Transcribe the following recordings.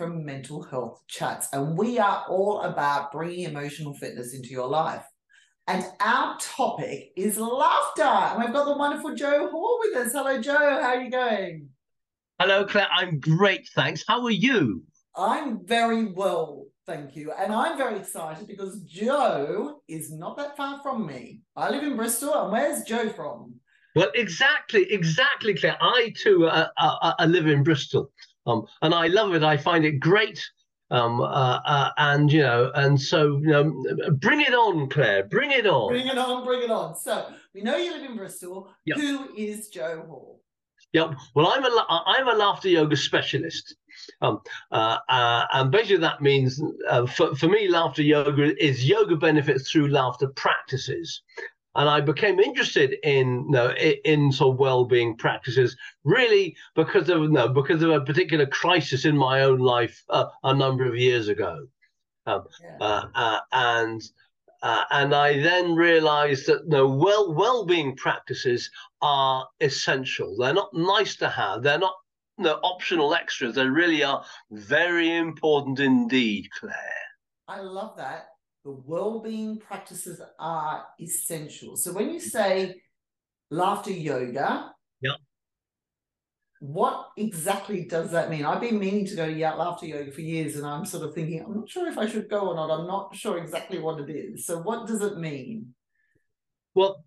from Mental Health Chats, and we are all about bringing emotional fitness into your life. And our topic is laughter. And we've got the wonderful Jo Hall with us. Hello, Jo. How are you going? Hello, Claire. I'm great, thanks. How are you? I'm very well, thank you. And I'm very excited because Jo is not that far from me. I live in Bristol, and where's Jo from? Well, exactly, Claire. I too I live in Bristol, and I love it. I find it great, and bring it on, Claire. Bring it on. Bring it on, bring it on. So we know you live in Bristol. Yeah, Who is Jo Hall? yeah. Well, I'm a laughter yoga specialist, and basically that means for me, laughter yoga is yoga benefits through laughter practices. And I became interested in sort of well-being practices, really because of a particular crisis in my own life a number of years ago, Yeah. And I then realised that well-being practices are essential. They're not nice to have. They're not optional extras. They really are very important indeed, Claire. I love that. The well-being practices are essential. So when you say laughter yoga, Yeah. what exactly does that mean? I've been meaning to go to laughter yoga for years, and I'm sort of thinking, I'm not sure if I should go or not. I'm not sure exactly what it is. So what does it mean? Well,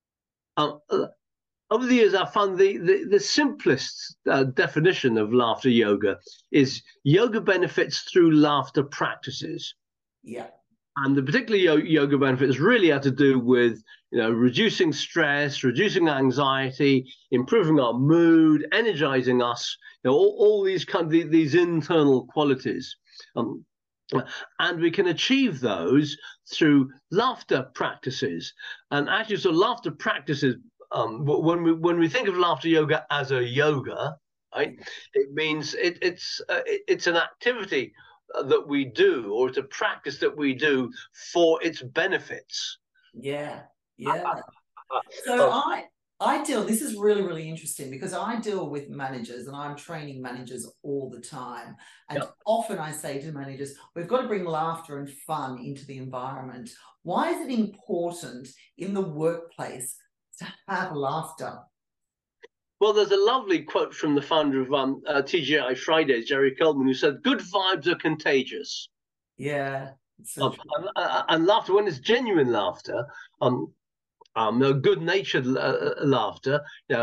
over the years, I found the simplest definition of laughter yoga is yoga benefits through laughter practices. Yeah. And the particular yoga benefits really have to do with, reducing stress, reducing anxiety, improving our mood, energizing us, all these these internal qualities. And we can achieve those through laughter practices. And actually, so laughter practices, when we think of laughter yoga as a yoga, right, it means it's an activity that we do, or it's a practice that we do for its benefits. Yeah. Yeah. So Uh, I deal, this is really, really interesting because I deal with managers and I'm training managers all the time. And yeah. often I say to managers, we've got to bring laughter and fun into the environment. Why is it important in the workplace to have laughter? Well, there's a lovely quote from the founder of TGI Fridays, Jerry Coleman, who said, "Good vibes are contagious." Yeah, it's so true. And laughter, when it's genuine laughter, good-natured laughter,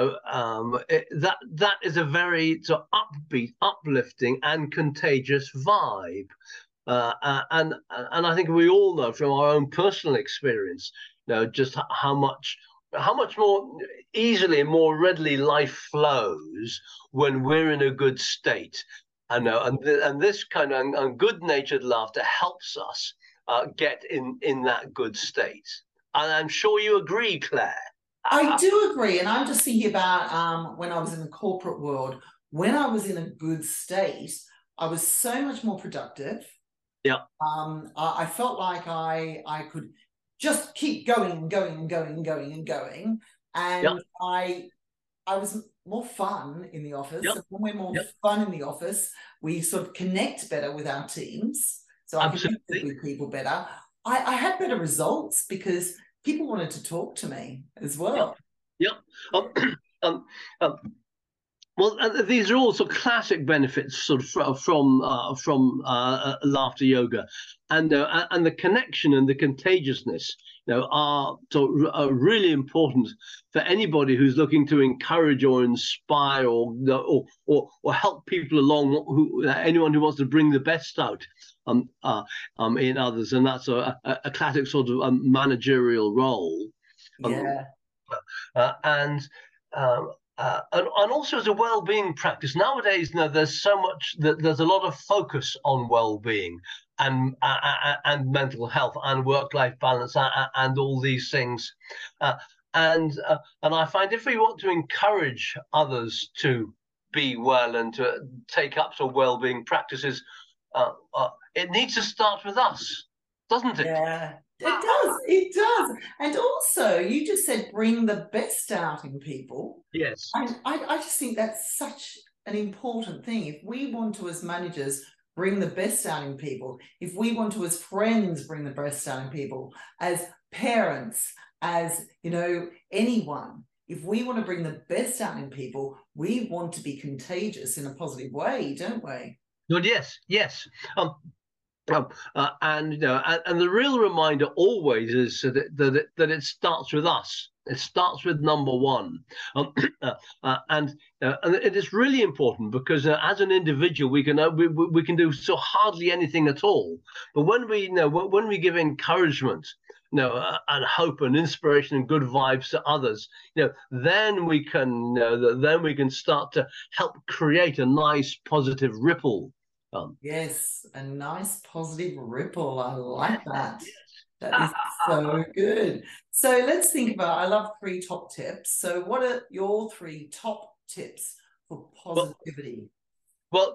that is a very upbeat, uplifting, and contagious vibe. And I think we all know from our own personal experience, just how much more easily and more readily life flows when we're in a good state. I know, and this kind of good-natured laughter helps us get in that good state. And I'm sure you agree, Claire. I do agree. And I'm just thinking about when I was in the corporate world, when I was in a good state, I was so much more productive. Yeah. I felt like I could just keep going and going and going and going and going. Yeah. And I was more fun in the office. Yeah. And when we're more Yeah. fun in the office, we sort of connect better with our teams. So I connected with people better. I had better results because people wanted to talk to me as well. Yeah. Um, um, well, these are also classic benefits sort of from laughter yoga, and the connection and the contagiousness, are really important for anybody who's looking to encourage or inspire or help people along. Anyone who wants to bring the best out in others, and that's a classic sort of managerial role. Yeah. And also as a well-being practice nowadays, there's so much that there's a lot of focus on well-being and mental health and work-life balance and all these things, and I find if we want to encourage others to be well and to take up some well-being practices, it needs to start with us, doesn't it? Yeah, it does. It does. And also, you just said bring the best out in people. Yes. And I just think that's such an important thing. If we want to, as managers, bring the best out in people, if we want to, as friends, bring the best out in people, as parents, as, you know, anyone, if we want to bring the best out in people, we want to be contagious in a positive way, don't we? Well, yes, yes. And you know, and the real reminder always is that it starts with us. It starts with number one, and it is really important because as an individual we can do so hardly anything at all. But when we when we give encouragement, and hope and inspiration and good vibes to others, then we can start to help create a nice positive ripple. Yes, a nice positive ripple. I like that. That is so good. So let's think about, I love 3 top tips. So what are your 3 top tips for positivity? Well,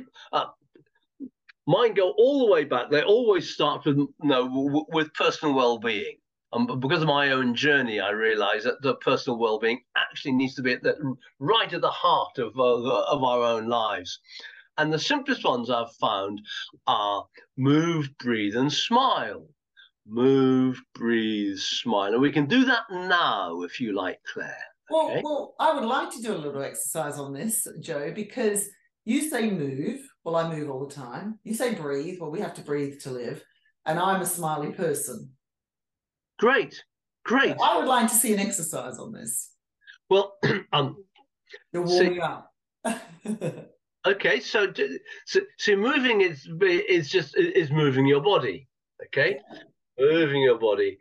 mine go all the way back. They always start with personal well-being. Because of my own journey, I realize that the personal well-being actually needs to be right at the heart of our own lives. And the simplest ones I've found are move, breathe, and smile. Move, breathe, smile. And we can do that now, if you like, Claire. Okay? Well, I would like to do a little exercise on this, Joe, because you say move. Well, I move all the time. You say breathe. Well, we have to breathe to live. And I'm a smiley person. Great, great. So I would like to see an exercise on this. Well, you're warming up. Okay, so moving is moving your body. Okay, moving your body,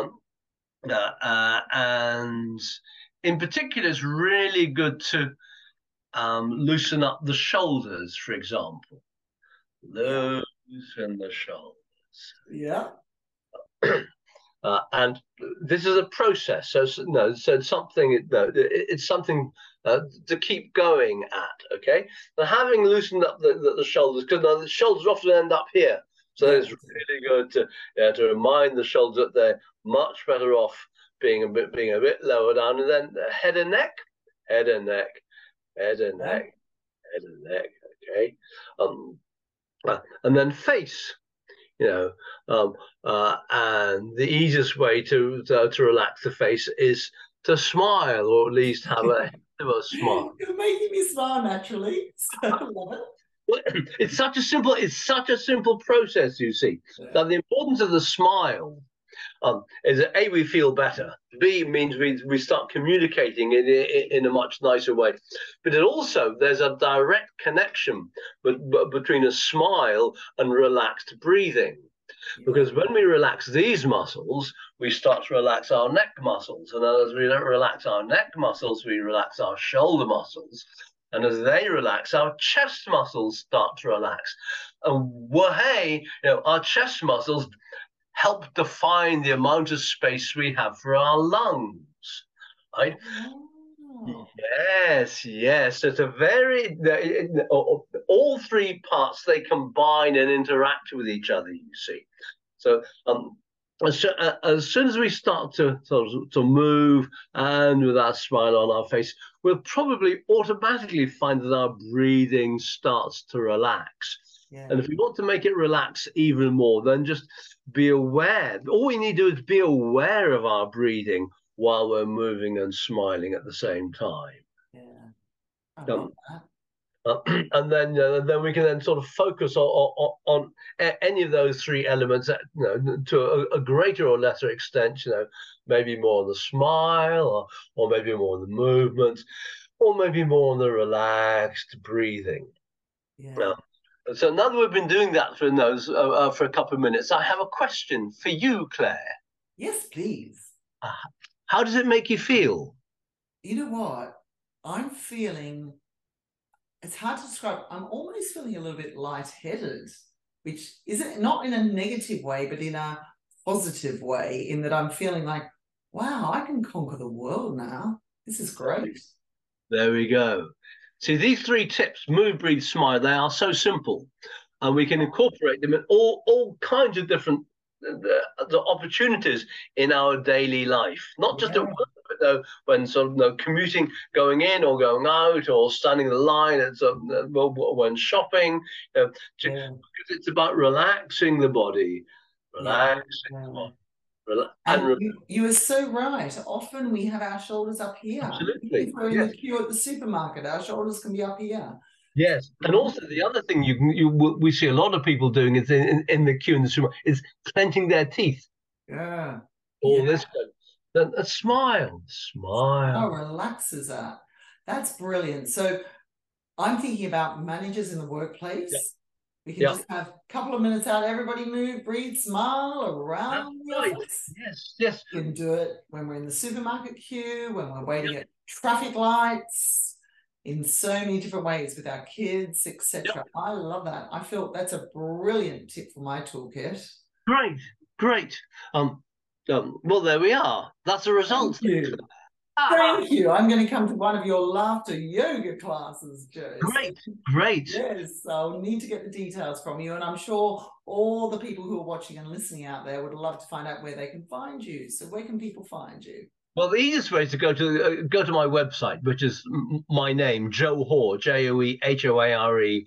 and in particular, it's really good to loosen up the shoulders, for example. Loosen the shoulders. Yeah. And this is a process. So it's something. It's something to keep going at. Okay. Now, having loosened up the shoulders, because the shoulders often end up here. So it's really good to remind the shoulders that they're much better off being a bit lower down, and then head and neck, head and neck, head and neck, head and neck. Okay. And then face. And the easiest way to relax the face is to smile, or at least have a smile. You're making me smile naturally. So I love it. Well, it's such a simple process, you see. Now, the importance of the smile is that A, we feel better. B, means we start communicating in a much nicer way. But there's a direct connection between a smile and relaxed breathing. Because when we relax these muscles, we start to relax our neck muscles. And as we relax our neck muscles, we relax our shoulder muscles. And as they relax, our chest muscles start to relax. And our chest muscles help define the amount of space we have for our lungs, right? Oh. Yes. It's a all 3 parts, they combine and interact with each other, you see. So as soon as we start to move, and with our smile on our face, we'll probably automatically find that our breathing starts to relax. Yeah. And if we want to make it relax even more, then just be aware. All we need to do is be aware of our breathing while we're moving and smiling at the same time. Yeah, I love that. And then we can then sort of focus on any of those 3 elements, to a greater or lesser extent. Maybe more on the smile, or maybe more on the movement, or maybe more on the relaxed breathing. Yeah. So now that we've been doing that for a couple of minutes, I have a question for you, Claire. Yes, please. How does it make you feel? You know what? I'm feeling, it's hard to describe. I'm almost feeling a little bit lightheaded, which isn't, not in a negative way, but in a positive way, in that I'm feeling like, wow, I can conquer the world now. This is great. There we go. See, these 3 tips, move, breathe, smile, they are so simple. And we can incorporate them in all kinds of different the opportunities in our daily life, not just at work, but when sort of commuting, going in or going out, or standing in the line at when shopping. Because it's about relaxing the body, relaxing the body. And you are so right. Often we have our shoulders up here. Absolutely. If we're in the queue at the supermarket, our shoulders can be up here. Yes, and also the other thing we see a lot of people doing is in the queue in the supermarket is clenching their teeth. Yeah. All this kind of, smile. Oh, relaxes that. That's brilliant. So I'm thinking about managers in the workplace. We can just have a couple of minutes out. Everybody move, breathe, smile around the office. Yes. We can do it when we're in the supermarket queue, when we're waiting at traffic lights, in so many different ways with our kids, etc. I love that. I feel that's a brilliant tip for my toolkit. Great. Well, there we are. That's the result. Thank you. Thank you. I'm going to come to one of your laughter yoga classes, Joe. Great. Yes, I'll need to get the details from you, and I'm sure all the people who are watching and listening out there would love to find out where they can find you. So where can people find you? Well, the easiest way is to go to my website, which is my name, Joe Hoare, JOEHOARE,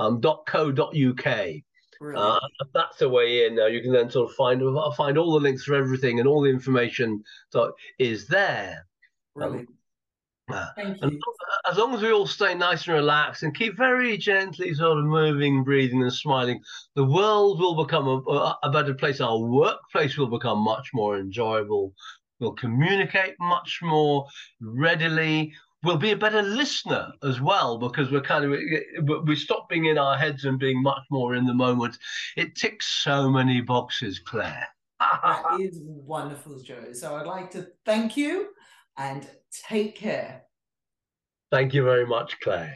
.co.uk. That's the way in. You can then sort of find all the links for everything, and all the information is there. Thank you. And as long as we all stay nice and relaxed and keep very gently sort of moving, breathing and smiling, the world will become a better place. Our workplace will become much more enjoyable. We'll communicate much more readily. We'll be a better listener as well, because we stop being in our heads and being much more in the moment. It ticks so many boxes, Claire. That is wonderful, Joe. So I'd like to thank you and take care. Thank you very much, Claire.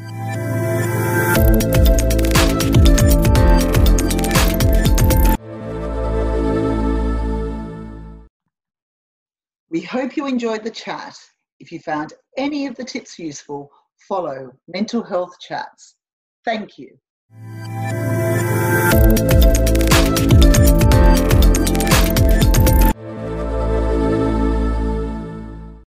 We hope you enjoyed the chat. If you found any of the tips useful, follow Mental Health Chats. Thank you.